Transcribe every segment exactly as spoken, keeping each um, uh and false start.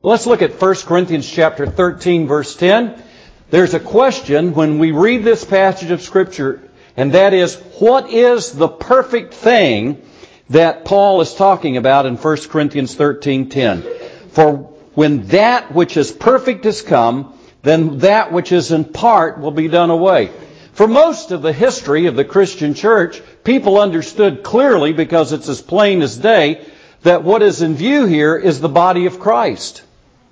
Let's look at First Corinthians chapter thirteen, verse ten. There's a question when we read this passage of Scripture, and that is, what is the perfect thing that Paul is talking about in First Corinthians thirteen ten? For when that which is perfect is come, then that which is in part will be done away. For most of the history of the Christian church, people understood clearly, because it's as plain as day, that what is in view here is the body of Christ.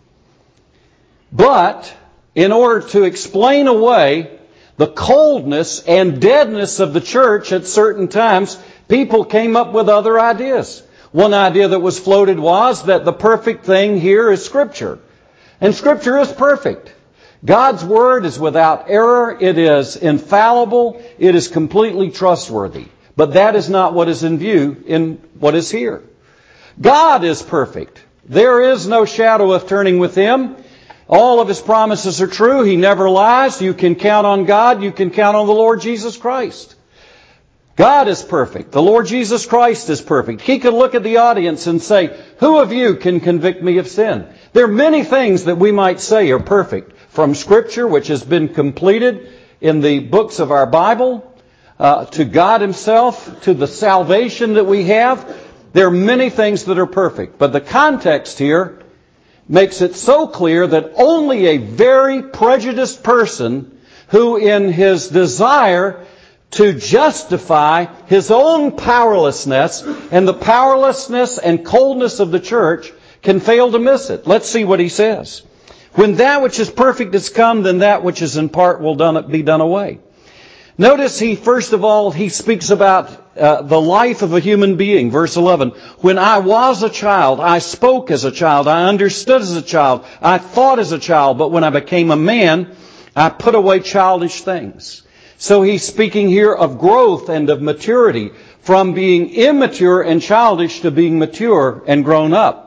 But in order to explain away the coldness and deadness of the church at certain times, people came up with other ideas. One idea that was floated was that the perfect thing here is Scripture. And Scripture is perfect. God's Word is without error. It is infallible. It is completely trustworthy. But that is not what is in view in what is here. God is perfect. There is no shadow of turning with Him. All of His promises are true. He never lies. You can count on God. You can count on the Lord Jesus Christ. God is perfect. The Lord Jesus Christ is perfect. He could look at the audience and say, who of you can convict me of sin? There are many things that we might say are perfect. From Scripture, which has been completed in the books of our Bible, uh, to God Himself, to the salvation that we have, there are many things that are perfect. But the context here makes it so clear that only a very prejudiced person who in his desire to justify his own powerlessness and the powerlessness and coldness of the church can fail to miss it. Let's see what he says. When that which is perfect is come, then that which is in part will done, be done away. Notice he, first of all, he speaks about uh, the life of a human being. Verse eleven, when I was a child, I spoke as a child, I understood as a child, I thought as a child, but when I became a man, I put away childish things. So he's speaking here of growth and of maturity, from being immature and childish to being mature and grown up.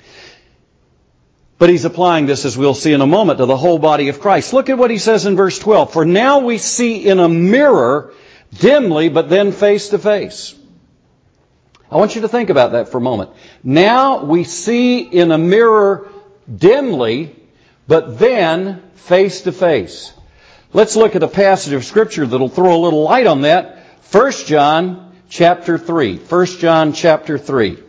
But he's applying this, as we'll see in a moment, to the whole body of Christ. Look at what he says in verse twelve. For now we see in a mirror dimly, but then face to face. I want you to think about that for a moment. Now we see in a mirror dimly, but then face to face. Let's look at a passage of Scripture that'll throw a little light on that. First John chapter three. First John chapter three.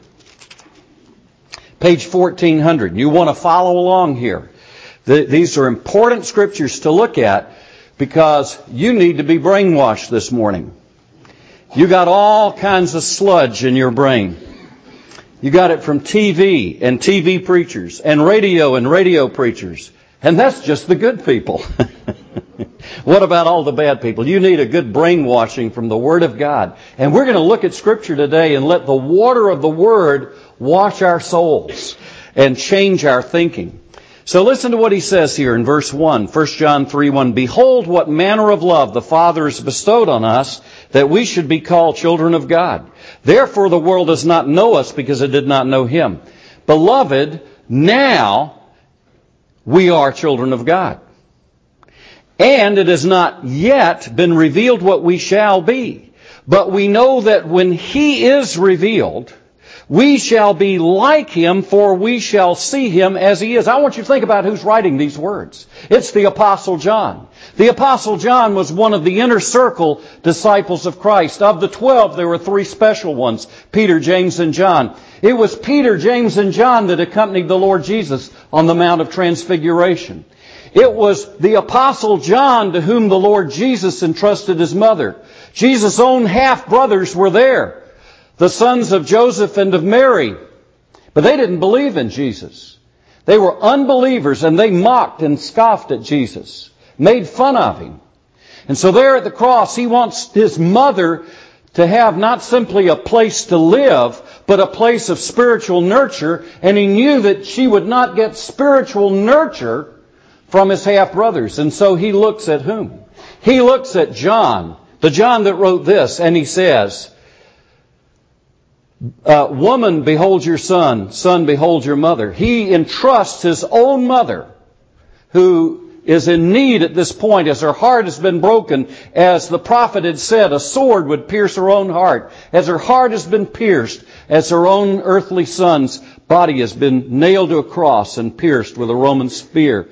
Page fourteen hundred. You want to follow along here. The, these are important scriptures to look at because you need to be brainwashed this morning. You got all kinds of sludge in your brain. You got it from T V and T V preachers and radio and radio preachers. And that's just the good people. What about all the bad people? You need a good brainwashing from the Word of God. And we're going to look at Scripture today and let the water of the Word wash our souls and change our thinking. So listen to what he says here in verse one, First John three one. Behold, what manner of love the Father has bestowed on us, that we should be called children of God. Therefore the world does not know us, because it did not know Him. Beloved, now we are children of God. And it has not yet been revealed what we shall be. But we know that when He is revealed, we shall be like Him, for we shall see Him as He is. I want you to think about who's writing these words. It's the Apostle John. The Apostle John was one of the inner circle disciples of Christ. Of the twelve, there were three special ones, Peter, James, and John. It was Peter, James, and John that accompanied the Lord Jesus on the Mount of Transfiguration. It was the Apostle John to whom the Lord Jesus entrusted His mother. Jesus' own half-brothers were there, the sons of Joseph and of Mary. But they didn't believe in Jesus. They were unbelievers, and they mocked and scoffed at Jesus, made fun of Him. And so there at the cross, He wants His mother to have not simply a place to live, but a place of spiritual nurture. And He knew that she would not get spiritual nurture from His half-brothers. And so He looks at whom? He looks at John, the John that wrote this, and he says, uh, woman, behold your son. Son, behold your mother. He entrusts his own mother, who is in need at this point, as her heart has been broken, as the prophet had said, a sword would pierce her own heart, as her heart has been pierced, as her own earthly son's body has been nailed to a cross and pierced with a Roman spear.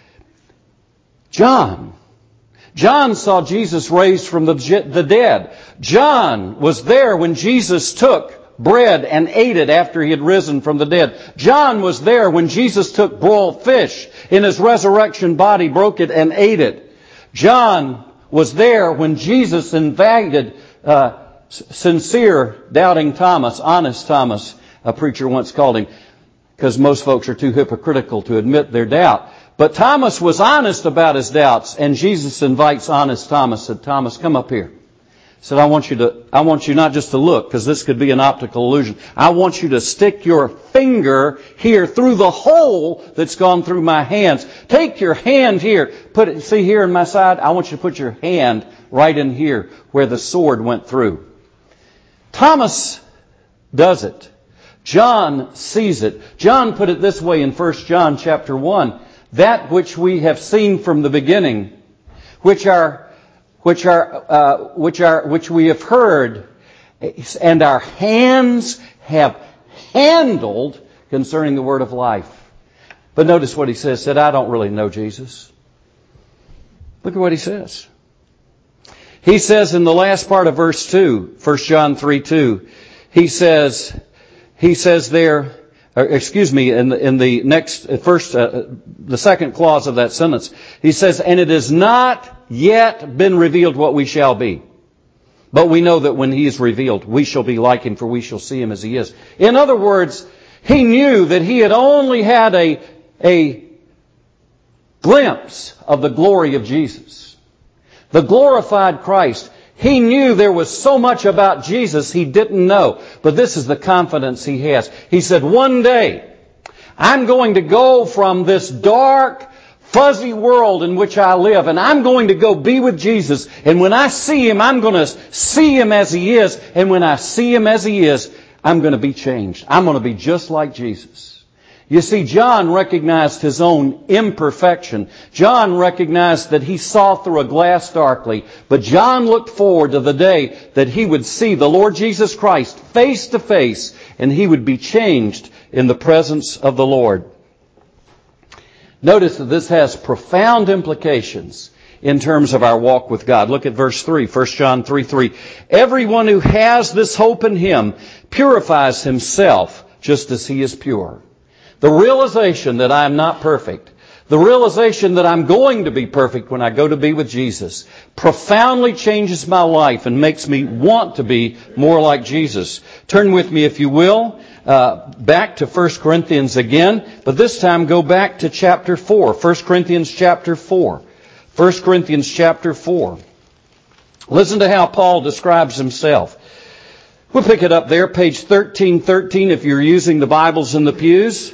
John. John saw Jesus raised from the the dead. John was there when Jesus took bread and ate it after he had risen from the dead. John was there when Jesus took broiled fish in his resurrection body, broke it and ate it. John was there when Jesus invited uh, sincere, doubting Thomas, honest Thomas, a preacher once called him, because most folks are too hypocritical to admit their doubt. But Thomas was honest about his doubts, and Jesus invites honest Thomas, said, Thomas, come up here. Said, I want you to, I want you not just to look, because this could be an optical illusion. I want you to stick your finger here through the hole that's gone through my hands. Take your hand here. Put it, see here in my side? I want you to put your hand right in here where the sword went through. Thomas does it. John sees it. John put it this way in First John chapter one. That which we have seen from the beginning, which are which are, uh, which are, which we have heard, and our hands have handled concerning the word of life. But notice what he says. Said, I don't really know Jesus. Look at what he says. He says in the last part of verse two, First John three two, he says, he says there, or excuse me, in the, in the next, first, uh, the second clause of that sentence, he says, and it has not yet been revealed what we shall be. But we know that when he is revealed, we shall be like him, for we shall see him as he is. In other words, he knew that he had only had a, a glimpse of the glory of Jesus. The glorified Christ. He knew there was so much about Jesus he didn't know. But this is the confidence he has. He said, one day, I'm going to go from this dark, fuzzy world in which I live, and I'm going to go be with Jesus. And when I see Him, I'm going to see Him as He is. And when I see Him as He is, I'm going to be changed. I'm going to be just like Jesus. You see, John recognized his own imperfection. John recognized that he saw through a glass darkly. But John looked forward to the day that he would see the Lord Jesus Christ face to face, and he would be changed in the presence of the Lord. Notice that this has profound implications in terms of our walk with God. Look at verse three, First John three three. Everyone who has this hope in Him purifies himself just as he is pure. The realization that I am not perfect, the realization that I'm going to be perfect when I go to be with Jesus, profoundly changes my life and makes me want to be more like Jesus. Turn with me, if you will, uh, back to First Corinthians again, but this time go back to chapter four. First Corinthians chapter four. First Corinthians chapter four. Listen to how Paul describes himself. We'll pick it up there, page thirteen thirteen, if you're using the Bibles in the pews.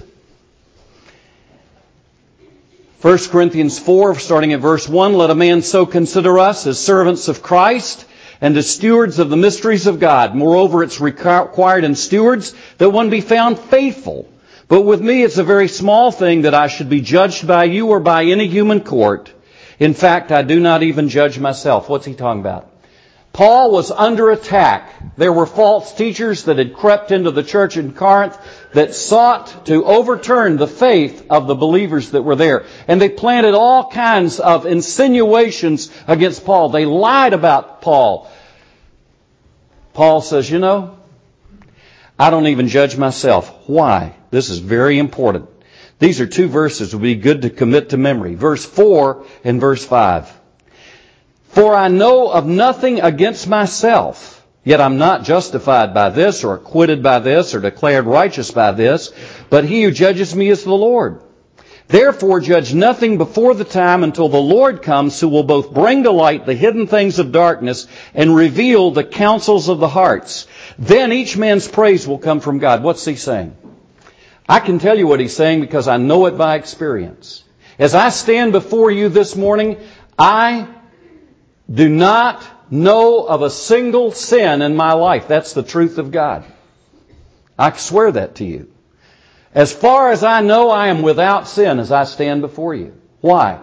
First Corinthians four, starting at verse one, let a man so consider us as servants of Christ and as stewards of the mysteries of God. Moreover, it's required in stewards that one be found faithful. But with me, it's a very small thing that I should be judged by you or by any human court. In fact, I do not even judge myself. What's he talking about? Paul was under attack. There were false teachers that had crept into the church in Corinth that sought to overturn the faith of the believers that were there. And they planted all kinds of insinuations against Paul. They lied about Paul. Paul says, you know, I don't even judge myself. Why? This is very important. These are two verses that would be good to commit to memory. Verse four and verse five. For I know of nothing against myself, yet I'm not justified by this, or acquitted by this, or declared righteous by this, but He who judges me is the Lord. Therefore judge nothing before the time until the Lord comes, who will both bring to light the hidden things of darkness and reveal the counsels of the hearts. Then each man's praise will come from God. What's he saying? I can tell you what he's saying because I know it by experience. As I stand before you this morning, I do not know of a single sin in my life. That's the truth of God. I swear that to you. As far as I know, I am without sin as I stand before you. Why?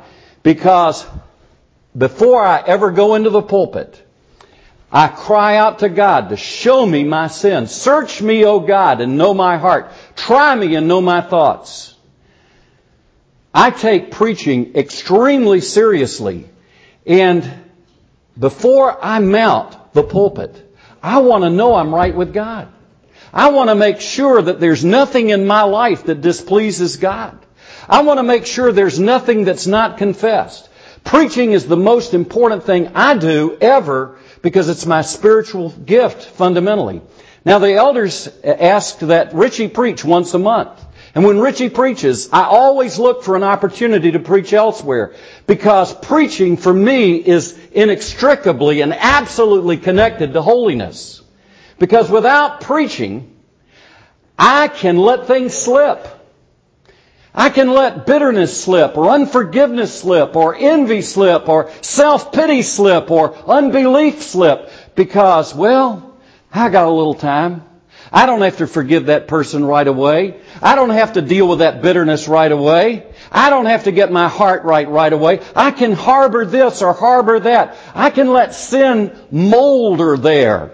Because before I ever go into the pulpit, I cry out to God to show me my sins. Search me, O God, and know my heart. Try me and know my thoughts. I take preaching extremely seriously. And before I mount the pulpit, I want to know I'm right with God. I want to make sure that there's nothing in my life that displeases God. I want to make sure there's nothing that's not confessed. Preaching is the most important thing I do ever because it's my spiritual gift fundamentally. Now the elders ask that Richie preach once a month. And when Richie preaches, I always look for an opportunity to preach elsewhere because preaching for me is inextricably and absolutely connected to holiness. Because without preaching, I can let things slip. I can let bitterness slip, or unforgiveness slip, or envy slip, or self-pity slip, or unbelief slip, because, well, I got a little time. I don't have to forgive that person right away. I don't have to deal with that bitterness right away. I don't have to get my heart right right away. I can harbor this or harbor that. I can let sin molder there.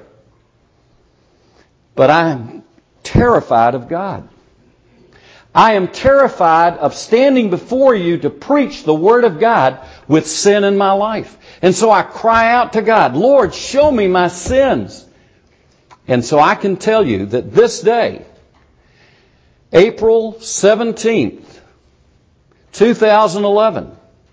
But I'm terrified of God. I am terrified of standing before you to preach the Word of God with sin in my life. And so I cry out to God, Lord, show me my sins. And so I can tell you that this day, April seventeenth, two thousand eleven,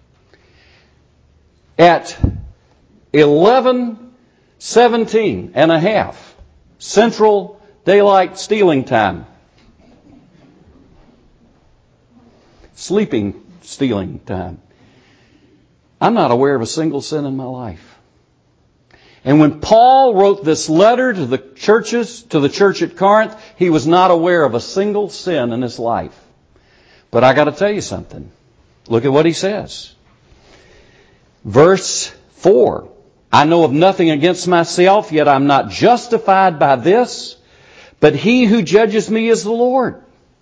at eleven seventeen and a half, Central Daylight Stealing Time, sleeping stealing time, I'm not aware of a single sin in my life. And when Paul wrote this letter to the churches, to the church at Corinth, he was not aware of a single sin in his life. But I got to tell you something. Look at what he says. Verse four. I know of nothing against myself, yet I'm not justified by this, but he who judges me is the Lord.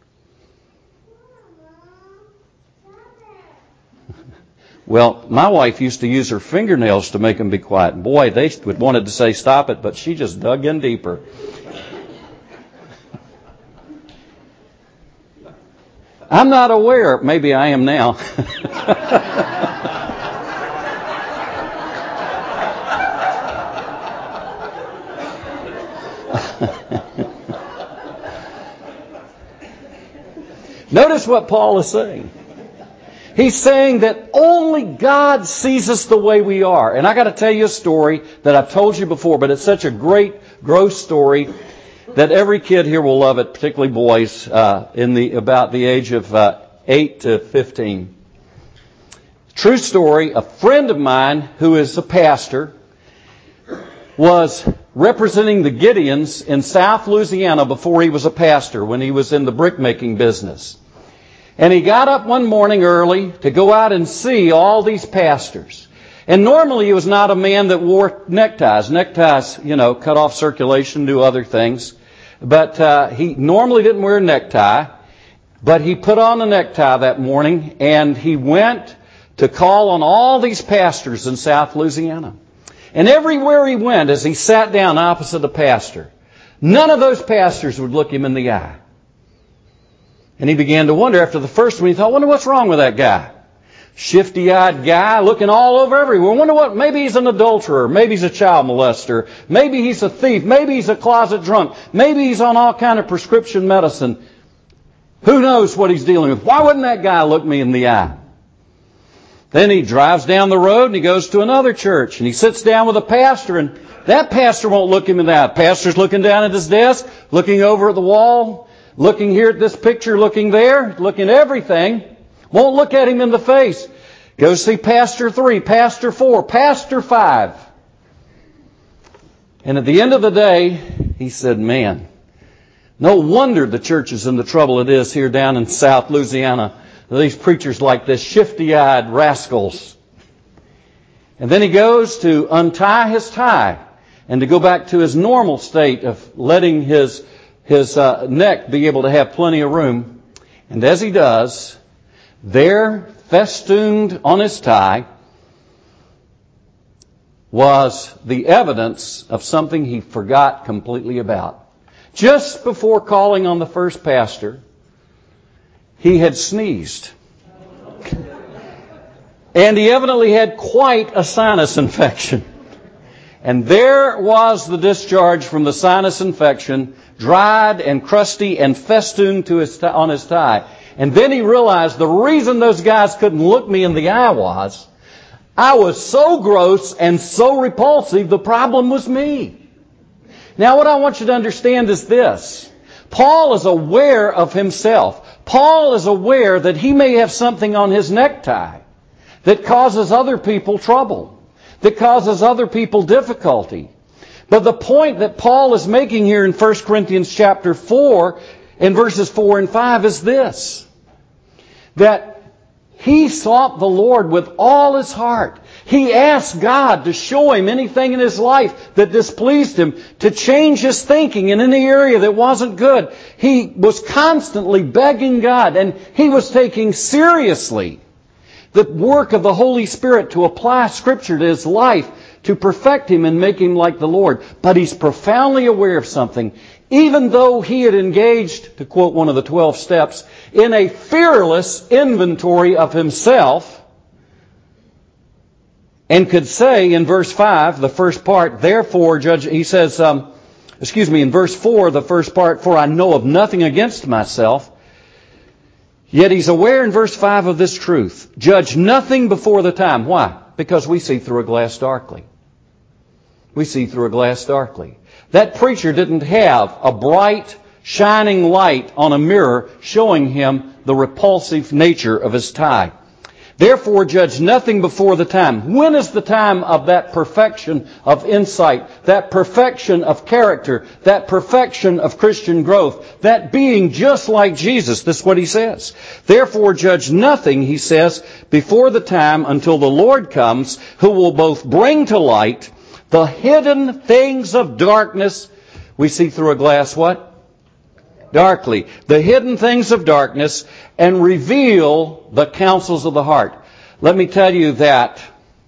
Well, my wife used to use her fingernails to make them be quiet. Boy, they would wanted to say stop it, but she just dug in deeper. I'm not aware. Maybe I am now. Notice what Paul is saying. He's saying that only God sees us the way we are. And I got to tell you a story that I've told you before, but it's such a great, gross story that every kid here will love it, particularly boys uh, in the about the age of uh, eight to fifteen. True story. A friend of mine who is a pastor was representing the Gideons in South Louisiana before he was a pastor, when he was in the brick-making business. And he got up one morning early to go out and see all these pastors. And normally he was not a man that wore neckties. Neckties, you know, cut off circulation, do other things. But uh, he normally didn't wear a necktie. But he put on a necktie that morning, and he went to call on all these pastors in South Louisiana. And everywhere he went, as he sat down opposite a pastor, none of those pastors would look him in the eye. And he began to wonder after the first one, he thought, wonder what's wrong with that guy. Shifty-eyed guy looking all over everywhere. Wonder what, maybe he's an adulterer. Maybe he's a child molester. Maybe he's a thief. Maybe he's a closet drunk. Maybe he's on all kind of prescription medicine. Who knows what he's dealing with? Why wouldn't that guy look me in the eye? Then he drives down the road and he goes to another church and he sits down with a pastor, and that pastor won't look him in the eye. Pastor's looking down at his desk, looking over at the wall, looking here at this picture, looking there, looking at everything. Won't look at him in the face. Go see Pastor three, Pastor four, Pastor five. And at the end of the day, he said, man, no wonder the church is in the trouble it is here down in South Louisiana. These preachers like this, shifty-eyed rascals. And then he goes to untie his tie and to go back to his normal state of letting his His uh, neck be able to have plenty of room. And as he does, there, festooned on his tie, was the evidence of something he forgot completely about. Just before calling on the first pastor, he had sneezed. And he evidently had quite a sinus infection. And there was the discharge from the sinus infection, dried and crusty and festooned to his t- on his tie. And then he realized the reason those guys couldn't look me in the eye was I was so gross and so repulsive, the problem was me. Now what I want you to understand is this. Paul is aware of himself. Paul is aware that he may have something on his necktie that causes other people trouble, that causes other people difficulty. But the point that Paul is making here in First Corinthians chapter four, in verses four and five, is this. That he sought the Lord with all his heart. He asked God to show him anything in his life that displeased him, to change his thinking in any area that wasn't good. He was constantly begging God, and he was taking seriously the work of the Holy Spirit to apply Scripture to his life, to perfect him and make him like the Lord. But he's profoundly aware of something. Even though he had engaged, to quote one of the twelve steps, in a fearless inventory of himself, and could say in verse five, the first part, therefore, judge, he says, um, excuse me, in verse four, the first part, for I know of nothing against myself. Yet he's aware in verse five of this truth. Judge nothing before the time. Why? Because we see through a glass darkly. We see through a glass darkly. That preacher didn't have a bright, shining light on a mirror showing him the repulsive nature of his tie. Therefore, judge nothing before the time. When is the time of that perfection of insight, that perfection of character, that perfection of Christian growth, that being just like Jesus? This is what he says. Therefore, judge nothing, he says, before the time until the Lord comes, who will both bring to light the hidden things of darkness. We see through a glass what? Darkly. The hidden things of darkness, and reveal the counsels of the heart. Let me tell you that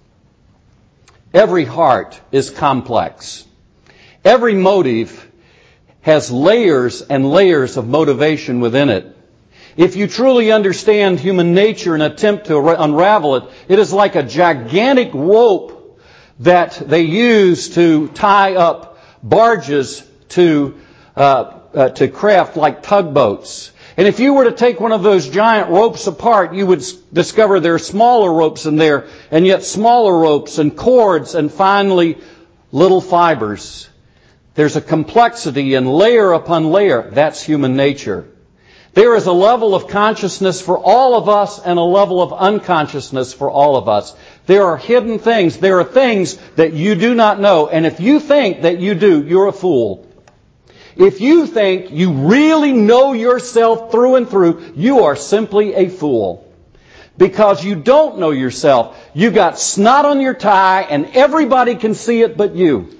every heart is complex. Every motive has layers and layers of motivation within it. If you truly understand human nature and attempt to unravel it, it is like a gigantic rope that they use to tie up barges to uh, uh, to craft like tugboats. And if you were to take one of those giant ropes apart, you would discover there are smaller ropes in there, and yet smaller ropes and cords, and finally little fibers. There's a complexity and layer upon layer. That's human nature. There is a level of consciousness for all of us and a level of unconsciousness for all of us. There are hidden things. There are things that you do not know. And if you think that you do, you're a fool. If you think you really know yourself through and through, you are simply a fool. Because you don't know yourself. You got snot on your tie and everybody can see it but you.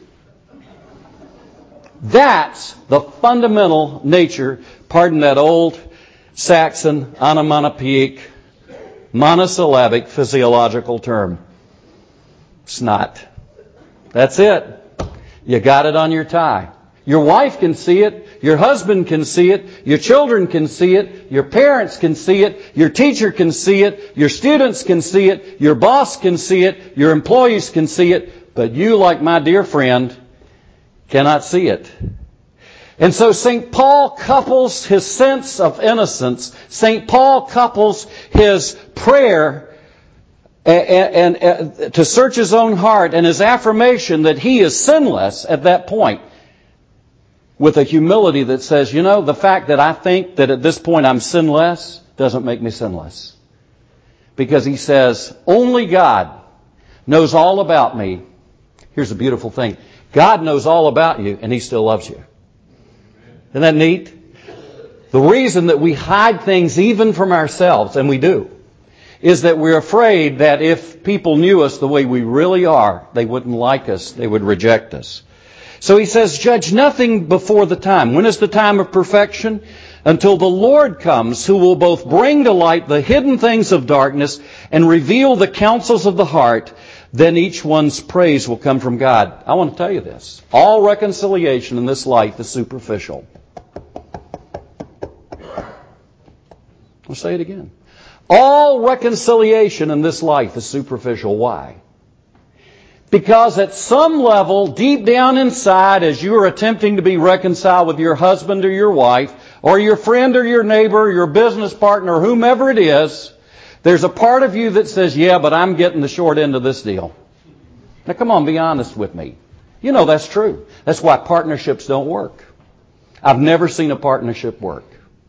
That's the fundamental nature, pardon that old Saxon onomatopoeic monosyllabic physiological term. Snot. That's it. You got it on your tie. Your wife can see it. Your husband can see it. Your children can see it. Your parents can see it. Your teacher can see it. Your students can see it. Your boss can see it. Your employees can see it. But you, like my dear friend, cannot see it. And so Saint Paul couples his sense of innocence. Saint Paul couples his prayer and, and, and to search his own heart and his affirmation that he is sinless at that point, with a humility that says, you know, the fact that I think that at this point I'm sinless doesn't make me sinless. Because he says, only God knows all about me. Here's a beautiful thing. God knows all about you and He still loves you. Isn't that neat? The reason that we hide things even from ourselves, and we do, is that we're afraid that if people knew us the way we really are, they wouldn't like us, they would reject us. So he says, judge nothing before the time. When is the time of perfection? until the Lord comes, who will both bring to light the hidden things of darkness and reveal the counsels of the heart. Then each one's praise will come from God. I want to tell you this. All reconciliation in this life is superficial. I'll say it again. All reconciliation in this life is superficial. Why? Because at some level, deep down inside, as you are attempting to be reconciled with your husband or your wife, or your friend or your neighbor, or your business partner, or whomever it is, there's a part of you that says, yeah, but I'm getting the short end of this deal. Now come on, be honest with me. You know that's true. That's why partnerships don't work. I've never seen a partnership work.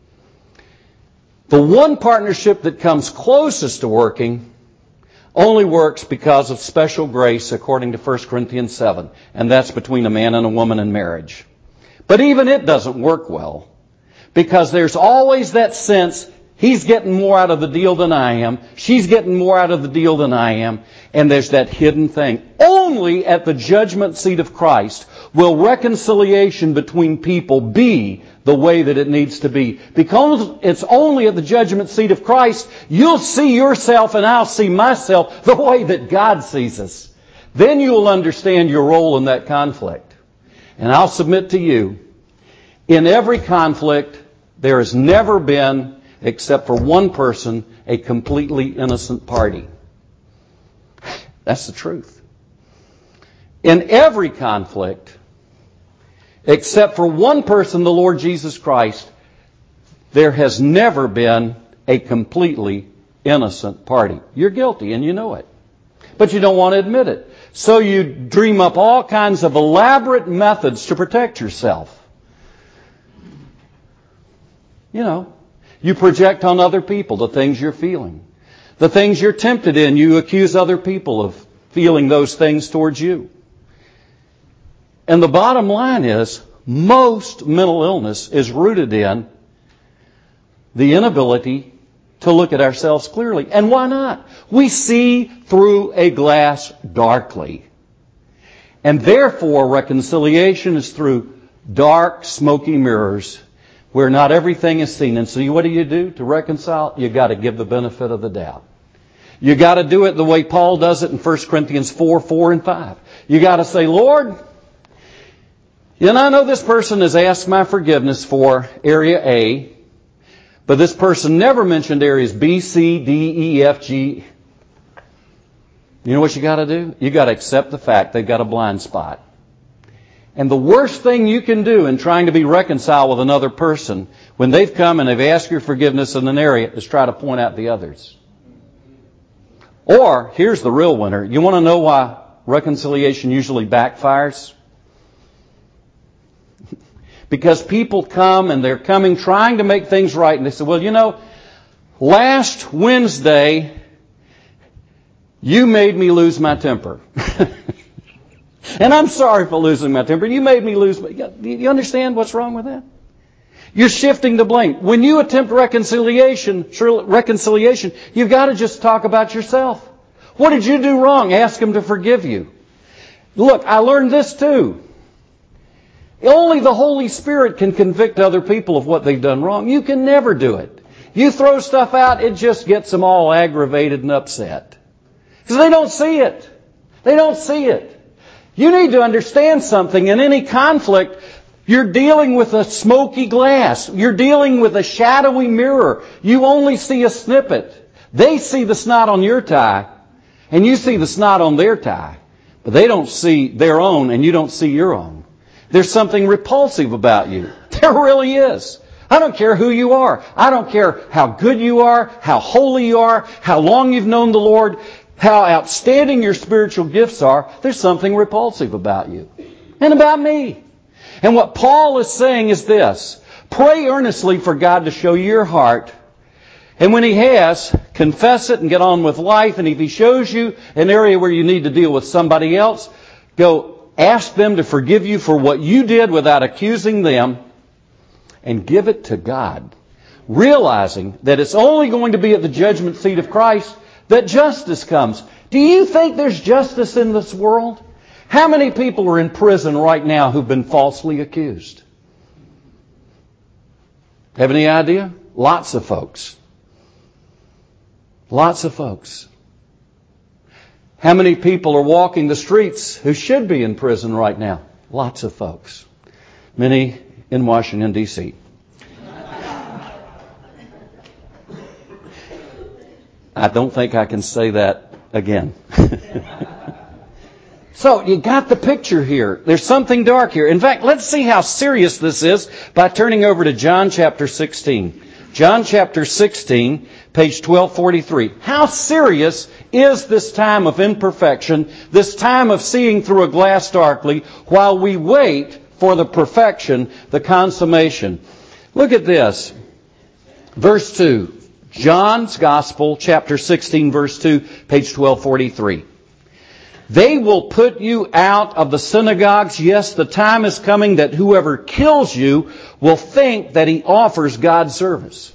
The one partnership that comes closest to working only works because of special grace according to First Corinthians seven, and that's between a man and a woman in marriage. But even it doesn't work well because there's always that sense he's getting more out of the deal than I am, she's getting more out of the deal than I am, and there's that hidden thing. Only at the judgment seat of Christ will reconciliation between people be the way that it needs to be. Because it's only at the judgment seat of Christ you'll see yourself and I'll see myself the way that God sees us. Then you'll understand your role in that conflict. And I'll submit to you, in every conflict there has never been, except for one person, a completely innocent party. That's the truth. In every conflict, except for one person, the Lord Jesus Christ, there has never been a completely innocent party. You're guilty and you know it. But you don't want to admit it. So you dream up all kinds of elaborate methods to protect yourself. You know, you project on other people the things you're feeling. The things you're tempted in, you accuse other people of feeling those things towards you. And the bottom line is, most mental illness is rooted in the inability to look at ourselves clearly. And why not? We see through a glass darkly. And therefore, reconciliation is through dark, smoky mirrors where not everything is seen. And so what do you do to reconcile? You got to give the benefit of the doubt. You got to do it the way Paul does it in First Corinthians four, four and five. You got to say, Lord, and I know this person has asked my forgiveness for area A, but this person never mentioned areas B, C, D, E, F, G. You know what you got to do? You got to accept the fact they've got a blind spot. And the worst thing you can do in trying to be reconciled with another person when they've come and they've asked your forgiveness in an area is try to point out the others. Or, here's the real winner. You want to know why reconciliation usually backfires? Because people come and they're coming trying to make things right. And they say, well, you know, last Wednesday, you made me lose my temper. And I'm sorry for losing my temper. You made me lose my... You understand what's wrong with that? You're shifting the blame. When you attempt reconciliation, reconciliation, you've got to just talk about yourself. What did you do wrong? Ask Him to forgive you. Look, I learned this too. Only the Holy Spirit can convict other people of what they've done wrong. You can never do it. You throw stuff out, it just gets them all aggravated and upset. Because they don't see it. They don't see it. You need to understand something. In any conflict, you're dealing with a smoky glass. You're dealing with a shadowy mirror. You only see a snippet. They see the snot on your tie, and you see the snot on their tie. But they don't see their own, and you don't see your own. There's something repulsive about you. There really is. I don't care who you are. I don't care how good you are, how holy you are, how long you've known the Lord, how outstanding your spiritual gifts are. There's something repulsive about you and about me. And what Paul is saying is this. Pray earnestly for God to show you your heart. And when He has, confess it and get on with life. And if He shows you an area where you need to deal with somebody else, go ask them to forgive you for what you did without accusing them. And give it to God. Realizing that it's only going to be at the judgment seat of Christ that justice comes. Do you think there's justice in this world? How many people are in prison right now who've been falsely accused? Have any idea? Lots of folks. Lots of folks. How many people are walking the streets who should be in prison right now? Lots of folks. Many in Washington, D C I don't think I can say that again. So you got the picture here. There's something dark here. In fact, let's see how serious this is by turning over to John chapter sixteen. John chapter sixteen, page twelve forty-three. How serious is this time of imperfection, this time of seeing through a glass darkly, while we wait for the perfection, the consummation? Look at this. Verse two. John's Gospel, chapter sixteen, verse two, page twelve forty-three. They will put you out of the synagogues. Yes, the time is coming that whoever kills you will think that he offers God service.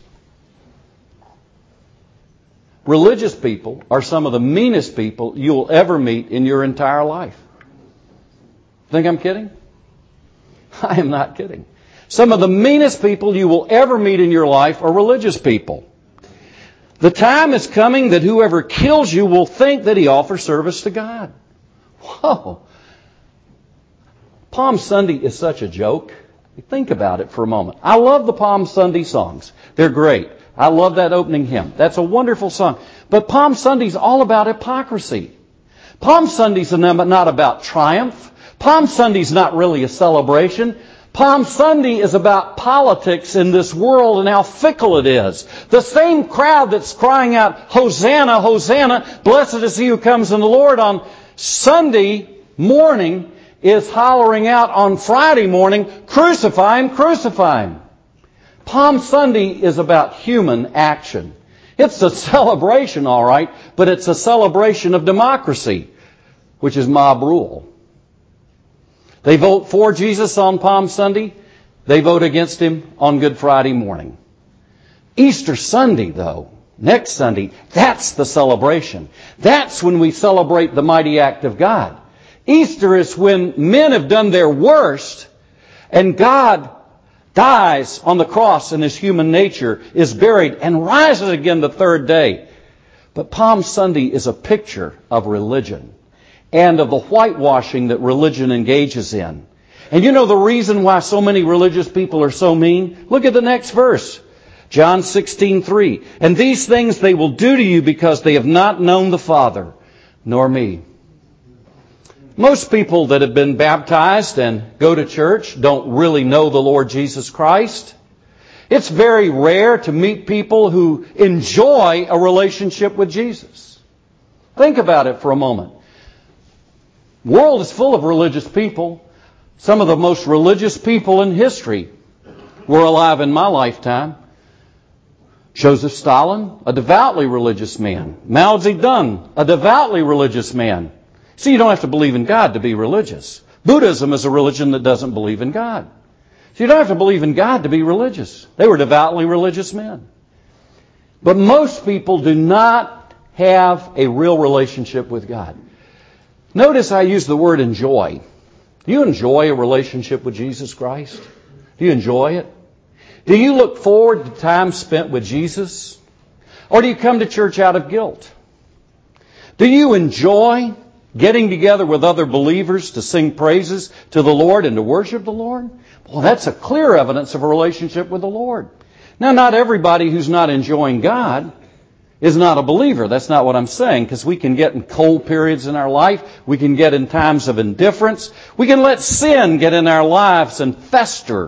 Religious people are some of the meanest people you will ever meet in your entire life. Think I'm kidding? I am not kidding. Some of the meanest people you will ever meet in your life are religious people. The time is coming that whoever kills you will think that he offers service to God. Whoa. Palm Sunday is such a joke. Think about it for a moment. I love the Palm Sunday songs. They're great. I love that opening hymn. That's a wonderful song. But Palm Sunday's all about hypocrisy. Palm Sunday's not about triumph. Palm Sunday's not really a celebration. Palm Sunday is about politics in this world and how fickle it is. The same crowd that's crying out, Hosanna, Hosanna, blessed is he who comes in the Lord on Sunday morning is hollering out on Friday morning, crucify him, crucify him. Palm Sunday is about human action. It's a celebration, all right, but it's a celebration of democracy, which is mob rule. They vote for Jesus on Palm Sunday. They vote against him on Good Friday morning. Easter Sunday, though, next Sunday, that's the celebration. That's when we celebrate the mighty act of God. Easter is when men have done their worst and God dies on the cross in his human nature, is buried, and rises again the third day. But Palm Sunday is a picture of religion and of the whitewashing that religion engages in. And you know the reason why so many religious people are so mean? Look at the next verse. John sixteen three. And these things they will do to you because they have not known the Father, nor me. Most people that have been baptized and go to church don't really know the Lord Jesus Christ. It's very rare to meet people who enjoy a relationship with Jesus. Think about it for a moment. The world is full of religious people. Some of the most religious people in history were alive in my lifetime. Joseph Stalin, a devoutly religious man. Mao Zedong, a devoutly religious man. See, you don't have to believe in God to be religious. Buddhism is a religion that doesn't believe in God. So you don't have to believe in God to be religious. They were devoutly religious men. But most people do not have a real relationship with God. Notice I use the word enjoy. Do you enjoy a relationship with Jesus Christ? Do you enjoy it? Do you look forward to time spent with Jesus? Or do you come to church out of guilt? Do you enjoy getting together with other believers to sing praises to the Lord and to worship the Lord? Well, that's a clear evidence of a relationship with the Lord. Now, not everybody who's not enjoying God is not a believer. That's not what I'm saying, because we can get in cold periods in our life. We can get in times of indifference. We can let sin get in our lives and fester.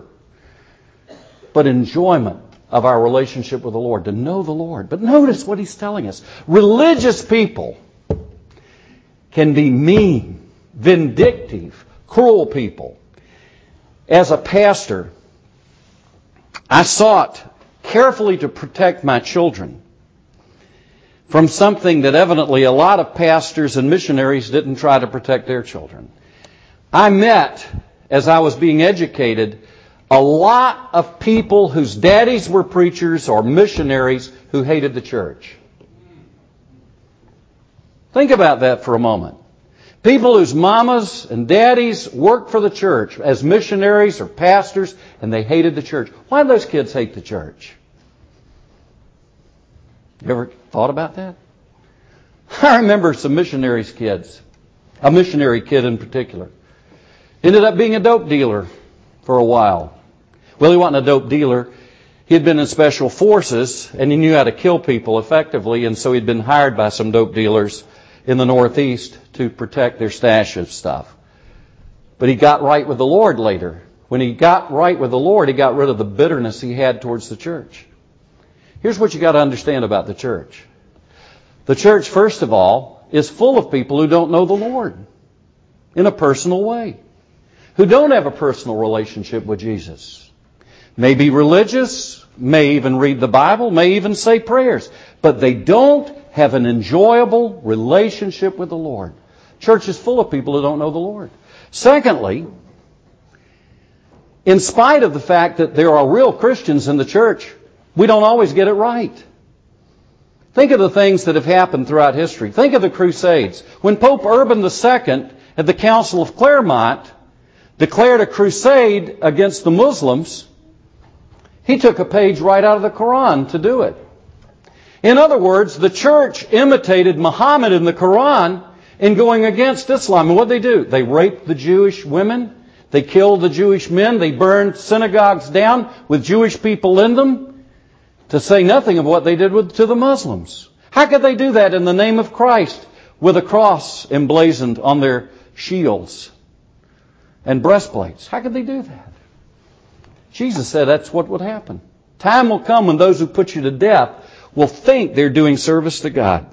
But enjoyment of our relationship with the Lord, to know the Lord. But notice what he's telling us. Religious people can be mean, vindictive, cruel people. As a pastor, I sought carefully to protect my children from something that evidently a lot of pastors and missionaries didn't try to protect their children. I met, as I was being educated, a lot of people whose daddies were preachers or missionaries who hated the church. Think about that for a moment. People whose mamas and daddies worked for the church as missionaries or pastors, and they hated the church. Why do those kids hate the church? You ever thought about that? I remember some missionaries' kids, a missionary kid in particular, ended up being a dope dealer for a while. Well, he wasn't a dope dealer. He had been in special forces, and he knew how to kill people effectively, and so he'd been hired by some dope dealers in the Northeast to protect their stash of stuff. But he got right with the Lord later. When he got right with the Lord, he got rid of the bitterness he had towards the church. Here's what you got to understand about the church. The church, first of all, is full of people who don't know the Lord in a personal way, who don't have a personal relationship with Jesus. May be religious, may even read the Bible, may even say prayers, but they don't have an enjoyable relationship with the Lord. Church is full of people who don't know the Lord. Secondly, in spite of the fact that there are real Christians in the church, we don't always get it right. Think of the things that have happened throughout history. Think of the Crusades. When Pope Urban the Second at the Council of Clermont declared a crusade against the Muslims, he took a page right out of the Quran to do it. In other words, the church imitated Muhammad in the Quran in going against Islam. And what did they do? They raped the Jewish women. They killed the Jewish men. They burned synagogues down with Jewish people in them, to say nothing of what they did with, to the Muslims. How could they do that in the name of Christ with a cross emblazoned on their shields and breastplates? How could they do that? Jesus said that's what would happen. Time will come when those who put you to death will think they're doing service to God.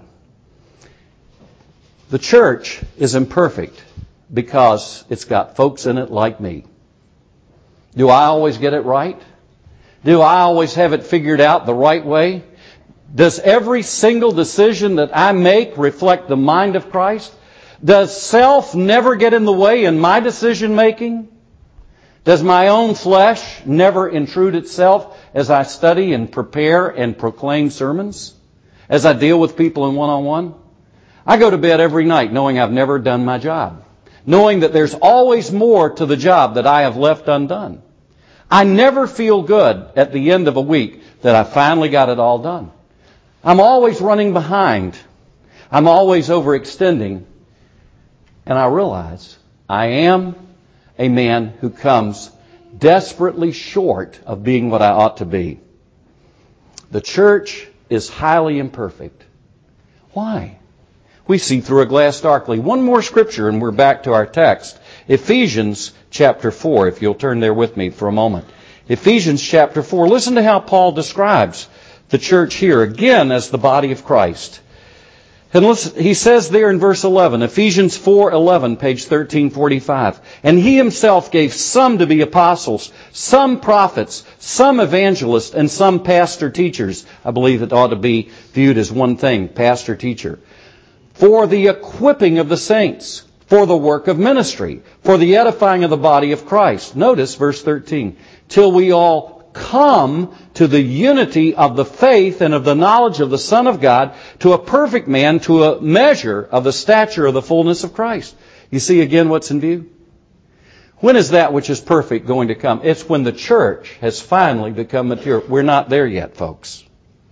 The church is imperfect because it's got folks in it like me. Do I always get it right? Do I always have it figured out the right way? Does every single decision that I make reflect the mind of Christ? Does self never get in the way in my decision making? Does my own flesh never intrude itself as I study and prepare and proclaim sermons? As I deal with people in one-on-one? I go to bed every night knowing I've never done my job. Knowing that there's always more to the job that I have left undone. I never feel good at the end of a week that I finally got it all done. I'm always running behind. I'm always overextending. And I realize I am a man who comes desperately short of being what I ought to be. The church is highly imperfect. Why? We see through a glass darkly. One more scripture and we're back to our text. Ephesians chapter four, if you'll turn there with me for a moment. Ephesians chapter four. Listen to how Paul describes the church here, again as the body of Christ. And listen, he says there in verse eleven, Ephesians four eleven, page thirteen forty-five, and he himself gave some to be apostles, some prophets, some evangelists, and some pastor teachers. I believe it ought to be viewed as one thing, pastor teacher. For the equipping of the saints, for the work of ministry, for the edifying of the body of Christ. Notice verse thirteen, till we all come to the unity of the faith and of the knowledge of the Son of God, to a perfect man, to a measure of the stature of the fullness of Christ. You see again what's in view? When is that which is perfect going to come? It's when the church has finally become mature. We're not there yet, folks.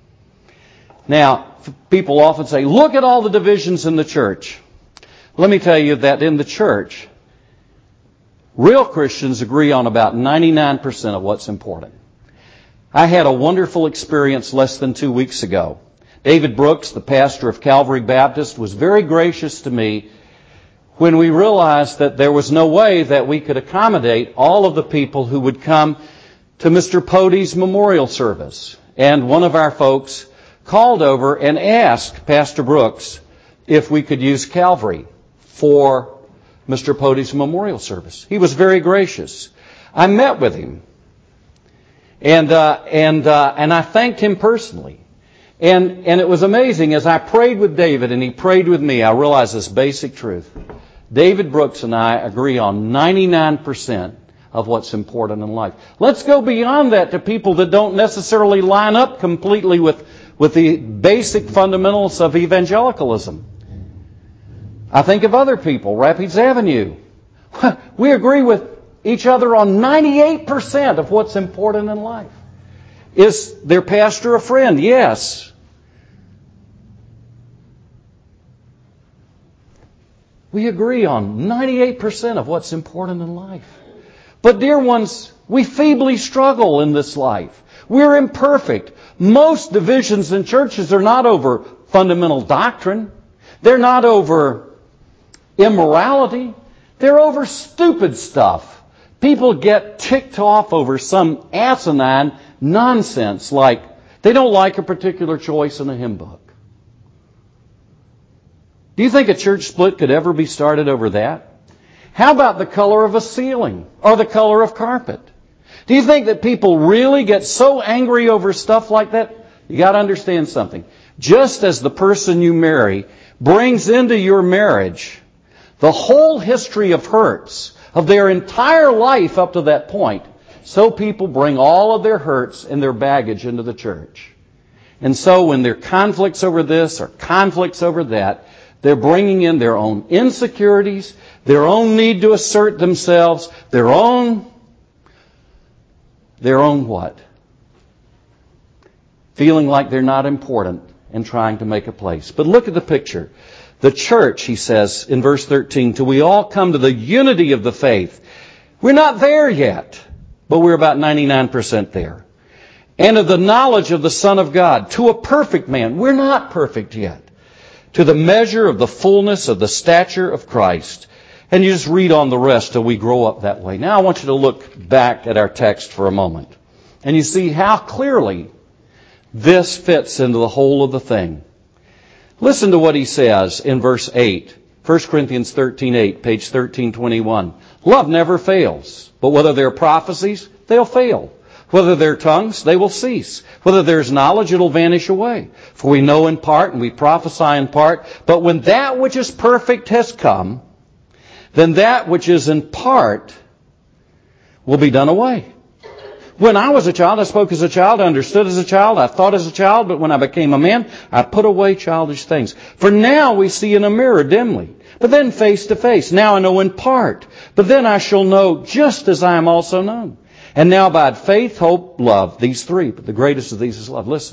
Now, people often say, look at all the divisions in the church. Let me tell you that in the church, real Christians agree on about ninety-nine percent of what's important. I had a wonderful experience less than two weeks ago. David Brooks, the pastor of Calvary Baptist, was very gracious to me when we realized that there was no way that we could accommodate all of the people who would come to Mister Pody's memorial service. And one of our folks called over and asked Pastor Brooks if we could use Calvary for Mister Pody's memorial service. He was very gracious. I met with him. And uh, and uh, and I thanked him personally. And and it was amazing. As I prayed with David and he prayed with me, I realized this basic truth. David Brooks and I agree on ninety-nine percent of what's important in life. Let's go beyond that to people that don't necessarily line up completely with, with the basic fundamentals of evangelicalism. I think of other people, Rapids Avenue. We agree with each other on ninety-eight percent of what's important in life. Is their pastor a friend? Yes. We agree on ninety-eight percent of what's important in life. But dear ones, we feebly struggle in this life. We're imperfect. Most divisions in churches are not over fundamental doctrine. They're not over immorality. They're over stupid stuff. People get ticked off over some asinine nonsense, like they don't like a particular choice in a hymn book. Do you think a church split could ever be started over that? How about the color of a ceiling or the color of carpet? Do you think that people really get so angry over stuff like that? You got to understand something. Just as the person you marry brings into your marriage the whole history of hurts of their entire life up to that point, so people bring all of their hurts and their baggage into the church. And so when there are conflicts over this or conflicts over that, they're bringing in their own insecurities, their own need to assert themselves, their own, their own what? Feeling like they're not important and trying to make a place. But look at the picture. The church, he says in verse thirteen, till we all come to the unity of the faith. We're not there yet, but we're about ninety-nine percent there. And of the knowledge of the Son of God, to a perfect man. We're not perfect yet. To the measure of the fullness of the stature of Christ. And you just read on the rest till we grow up that way. Now I want you to look back at our text for a moment. And you see how clearly this fits into the whole of the thing. Listen to what he says in verse eight. First Corinthians thirteen eight, page thirteen twenty-one. Love never fails, but whether there are prophecies, they'll fail. Whether there are tongues, they will cease. Whether there's knowledge, it'll vanish away. For we know in part and we prophesy in part. But when that which is perfect has come, then that which is in part will be done away. When I was a child, I spoke as a child, I understood as a child, I thought as a child, but when I became a man, I put away childish things. For now we see in a mirror dimly, but then face to face. Now I know in part, but then I shall know just as I am also known. And now abide faith, hope, love, these three, but the greatest of these is love. Listen.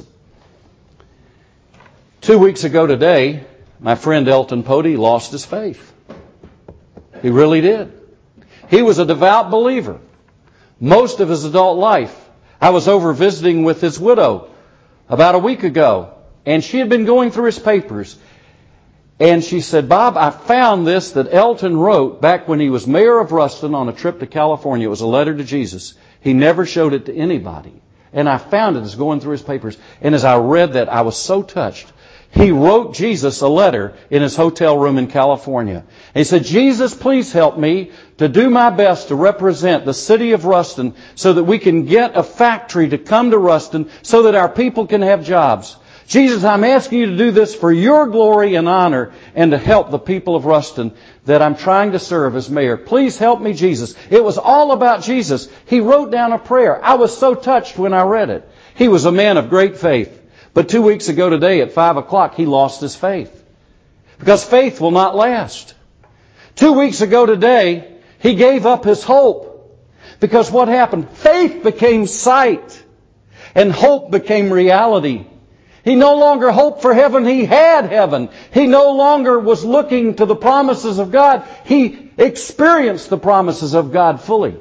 Two weeks ago today, my friend Elton Pody lost his faith. He really did. He was a devout believer most of his adult life. I was over visiting with his widow about a week ago, and she had been going through his papers. And she said, Bob, I found this that Elton wrote back when he was mayor of Ruston on a trip to California. It was a letter to Jesus. He never showed it to anybody. And I found it as going through his papers. And as I read that, I was so touched. He wrote Jesus a letter in his hotel room in California. And he said, Jesus, please help me to do my best to represent the city of Ruston so that we can get a factory to come to Ruston so that our people can have jobs. Jesus, I'm asking you to do this for your glory and honor and to help the people of Ruston that I'm trying to serve as mayor. Please help me, Jesus. It was all about Jesus. He wrote down a prayer. I was so touched when I read it. He was a man of great faith. But two weeks ago today at five o'clock, he lost his faith. Because faith will not last. Two weeks ago today, he gave up his hope. Because what happened? Faith became sight. And hope became reality. He no longer hoped for heaven. He had heaven. He no longer was looking to the promises of God. He experienced the promises of God fully.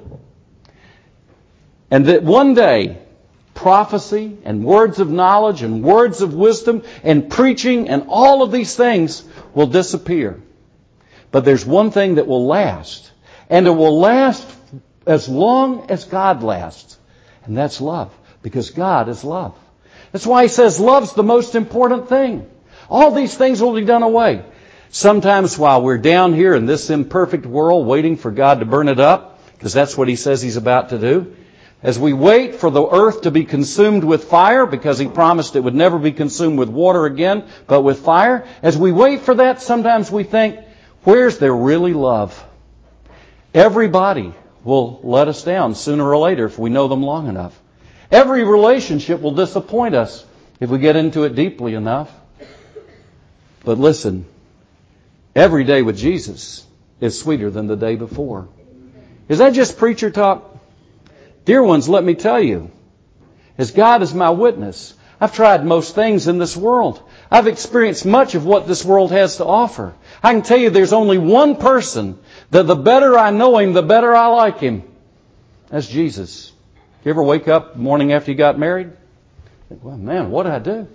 And that one day, prophecy and words of knowledge and words of wisdom and preaching and all of these things will disappear. But there's one thing that will last. And it will last as long as God lasts. And that's love. Because God is love. That's why he says love's the most important thing. All these things will be done away. Sometimes while we're down here in this imperfect world waiting for God to burn it up, because that's what he says he's about to do, as we wait for the earth to be consumed with fire, because he promised it would never be consumed with water again, but with fire, as we wait for that, sometimes we think, where's there really love? Everybody will let us down sooner or later if we know them long enough. Every relationship will disappoint us if we get into it deeply enough. But listen, Every day with Jesus is sweeter than the day before. Is that just preacher talk? Dear ones, let me tell you, as God is my witness, I've tried most things in this world. I've experienced much of what this world has to offer. I can tell you there's only one person that the better I know Him, the better I like Him. That's Jesus. You ever wake up the morning after you got married? Think, well, man, what did I do?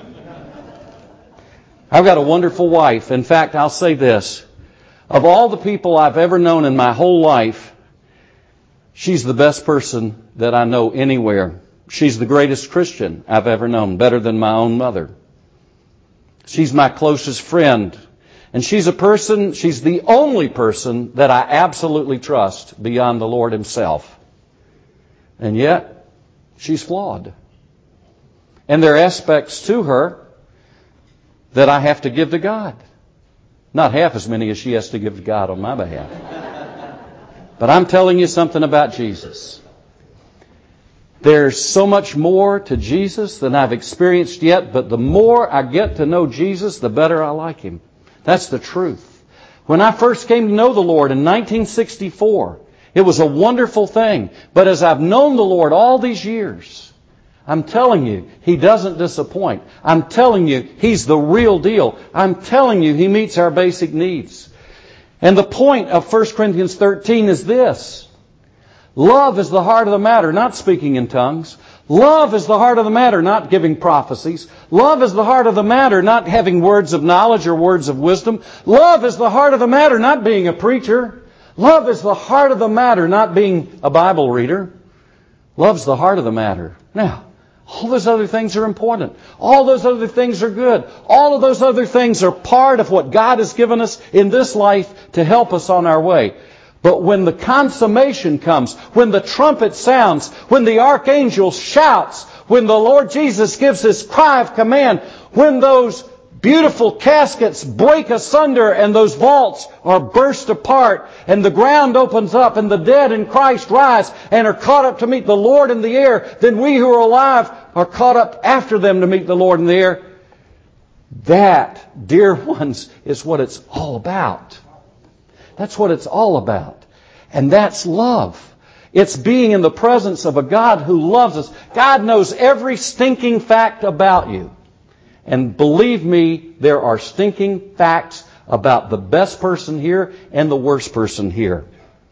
I've got a wonderful wife. In fact, I'll say this. Of all the people I've ever known in my whole life, she's the best person that I know anywhere. She's the greatest Christian I've ever known, better than my own mother. She's my closest friend. And she's a person, she's the only person that I absolutely trust beyond the Lord Himself. And yet, she's flawed. And there are aspects to her that I have to give to God. Not half as many as she has to give to God on my behalf. But I'm telling you something about Jesus. There's so much more to Jesus than I've experienced yet, but the more I get to know Jesus, the better I like Him. That's the truth. When I first came to know the Lord in nineteen sixty-four, it was a wonderful thing. But as I've known the Lord all these years, I'm telling you, He doesn't disappoint. I'm telling you, He's the real deal. I'm telling you, He meets our basic needs. And the point of First Corinthians thirteen is this. Love is the heart of the matter, not speaking in tongues. Love is the heart of the matter, not giving prophecies. Love is the heart of the matter, not having words of knowledge or words of wisdom. Love is the heart of the matter, not being a preacher. Love is the heart of the matter, not being a Bible reader. Love's the heart of the matter. Now, all those other things are important. All those other things are good. All of those other things are part of what God has given us in this life to help us on our way. But when the consummation comes, when the trumpet sounds, when the archangel shouts, when the Lord Jesus gives His cry of command, when those beautiful caskets break asunder and those vaults are burst apart and the ground opens up and the dead in Christ rise and are caught up to meet the Lord in the air, then we who are alive are caught up after them to meet the Lord in the air. That, dear ones, is what it's all about. That's what it's all about. And that's love. It's being in the presence of a God who loves us. God knows every stinking fact about you. And believe me, there are stinking facts about the best person here and the worst person here.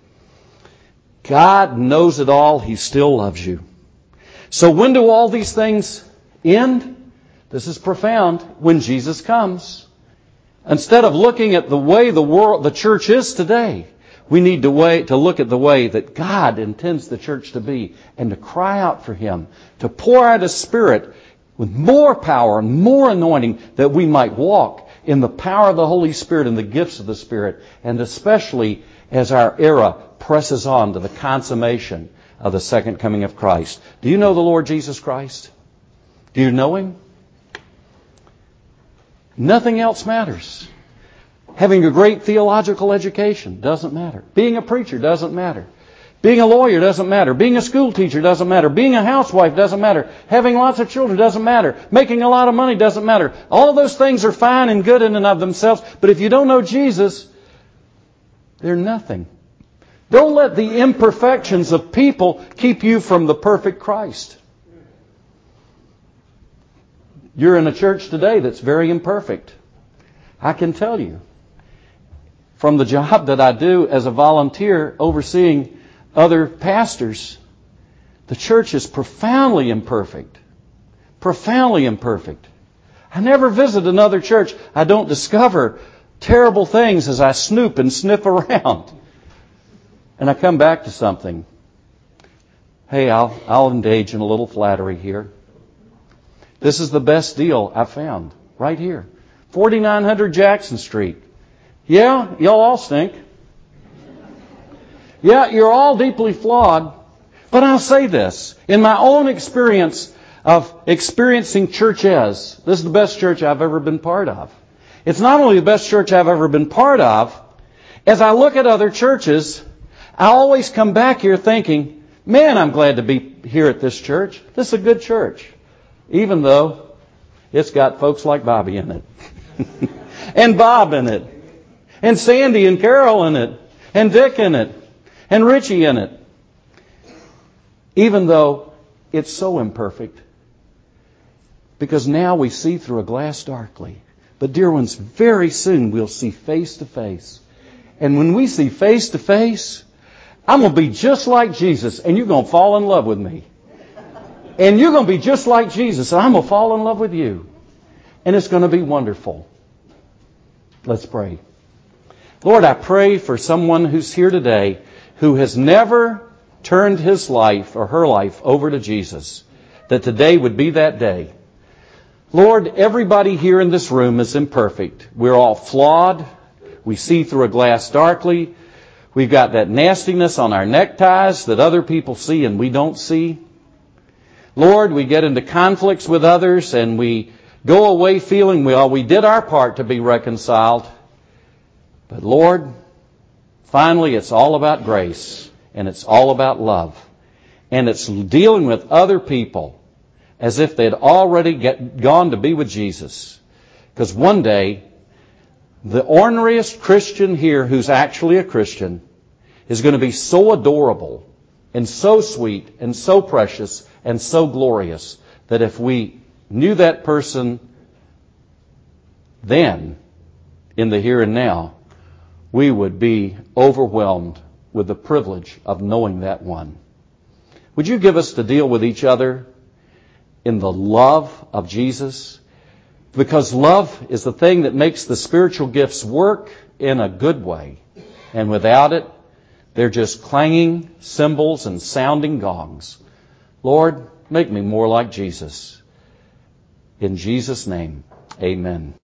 God knows it all. He still loves you. So when do all these things end? This is profound. When Jesus comes. Instead of looking at the way the world, the church is today, we need to wait to look at the way that God intends the church to be and to cry out for Him, to pour out His Spirit with more power and more anointing that we might walk in the power of the Holy Spirit and the gifts of the Spirit, and especially as our era presses on to the consummation of the second coming of Christ. Do you know the Lord Jesus Christ? Do you know Him? Nothing else matters. Having a great theological education doesn't matter. Being a preacher doesn't matter. Being a lawyer doesn't matter. Being a school teacher doesn't matter. Being a housewife doesn't matter. Having lots of children doesn't matter. Making a lot of money doesn't matter. All of those things are fine and good in and of themselves. But if you don't know Jesus, they're nothing. Don't let the imperfections of people keep you from the perfect Christ. You're in a church today that's very imperfect. I can tell you. From the job that I do as a volunteer overseeing other pastors, the church is profoundly imperfect. Profoundly imperfect. I never visit another church. I don't discover terrible things as I snoop and sniff around. And I come back to something. Hey, I'll, I'll engage in a little flattery here. This is the best deal I've found. Right here. forty-nine hundred Jackson Street. Yeah, y'all all stink. Yeah, you're all deeply flawed. But I'll say this. In my own experience of experiencing churches, this is the best church I've ever been part of. It's not only the best church I've ever been part of. As I look at other churches, I always come back here thinking, man, I'm glad to be here at this church. This is a good church. Even though it's got folks like Bobby in it. And Bob in it. and Sandy and Carol in it, and Dick in it, and Richie in it. Even though it's so imperfect. Because now we see through a glass darkly. But dear ones, very soon we'll see face to face. And when we see face to face, I'm going to be just like Jesus, and you're going to fall in love with me. And you're going to be just like Jesus, and I'm going to fall in love with you. And it's going to be wonderful. Let's pray. Lord, I pray for someone who's here today who has never turned his life or her life over to Jesus, that today would be that day. Lord, everybody here in this room is imperfect. We're all flawed. We see through a glass darkly. We've got that nastiness on our neckties that other people see and we don't see. Lord, we get into conflicts with others and we go away feeling, well, we did our part to be reconciled. But Lord, finally it's all about grace and it's all about love. And it's dealing with other people as if they'd already get, gone to be with Jesus. Because one day, the orneriest Christian here who's actually a Christian is going to be so adorable and so sweet and so precious and so glorious that if we knew that person then, in the here and now, we would be overwhelmed with the privilege of knowing that one. Would you give us to deal with each other in the love of Jesus? Because love is the thing that makes the spiritual gifts work in a good way. And without it, they're just clanging cymbals and sounding gongs. Lord, make me more like Jesus. In Jesus' name, amen.